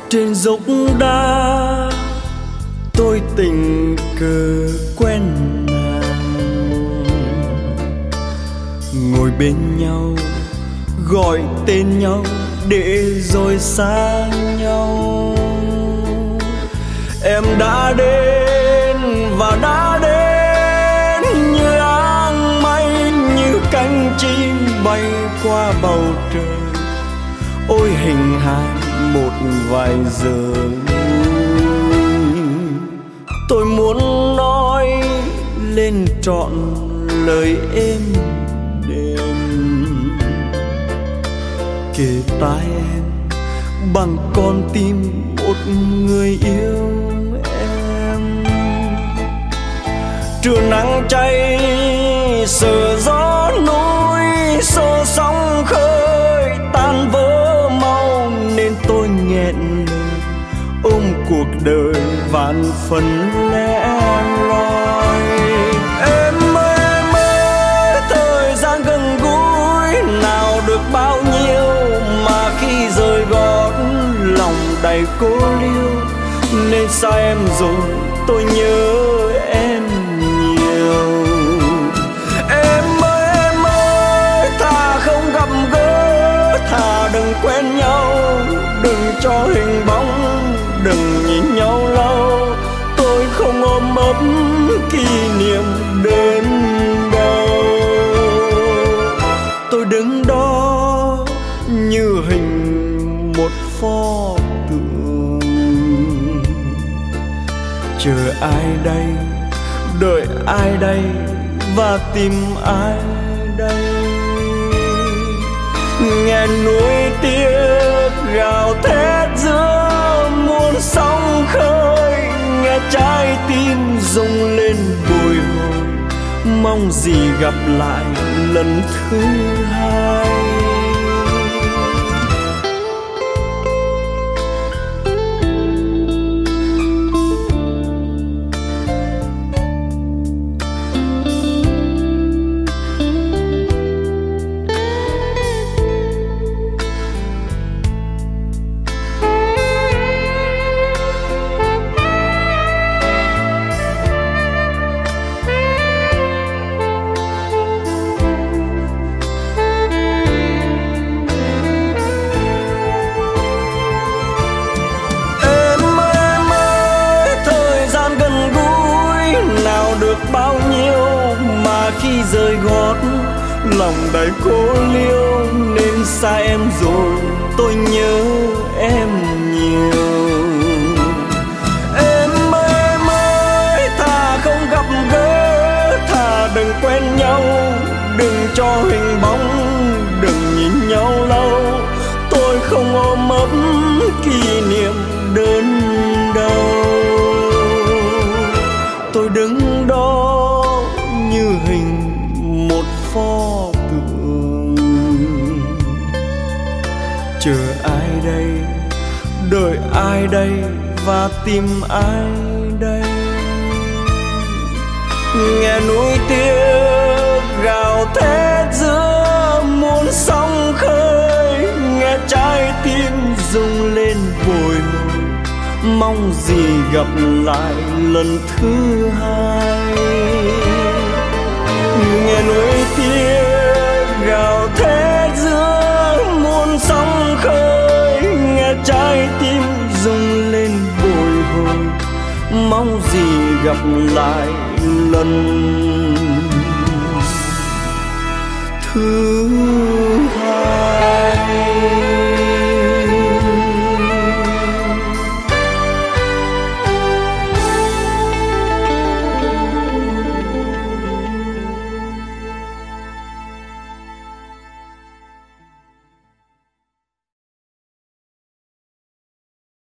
Trên dốc đá tôi tình cờ quen nàng, ngồi bên nhau gọi tên nhau để rồi xa nhau. Em đã đến và đã đến như áng mây, như cánh chim bay qua bầu trời. Ôi hình hài một vài giờ, tôi muốn nói lên trọn lời êm đềm, kề tai em bằng con tim một người yêu em. Trưa nắng cháy sờ gió núi, xô sóng khơi tan vỡ mau, nên tôi nghẹn lời ôm cuộc đời vạn phần lẻ loi. Em ơi, thời gian gần gũi nào được bao nhiêu, mà khi rời gót lòng đầy cô liêu. Nên sao em rồi tôi nhớ em nhiều. Em ơi, thà không gặp gỡ, thà đừng quen nhau, đừng cho hình bóng, đừng nhìn nhau lâu. Tôi không ôm ấp kỷ niệm đến đâu. Tôi đứng đó như hình một pho tượng, chờ ai đây, đợi ai đây, và tìm ai đây. Nghe núi tiếc gào thét giữa muôn sóng khơi, nghe trái tim rung lên bồi hồi, mong gì gặp lại lần thứ hai. Bao nhiêu mà khi rời gót lòng đầy cô liêu. Nên xa em rồi tôi nhớ em nhiều. Em ơi, thà không gặp gỡ, thà đừng quen nhau, đừng cho hình bóng, đừng nhìn nhau lâu. Tôi không ôm ấp kỷ niệm đơn đau. Tôi đứng đó như hình một pho tượng, chờ ai đây, đợi ai đây, và tìm ai đây. Nghe núi tiếc gào thét giữa muôn sóng khơi, nghe trái tim rung lên bồi hồi, mong gì gặp lại lần thứ hai. Nghe núi tiếc gào thét giữa muôn sóng khơi, nghe trái tim rung lên bồi hồi, mong gì gặp lại lần thứ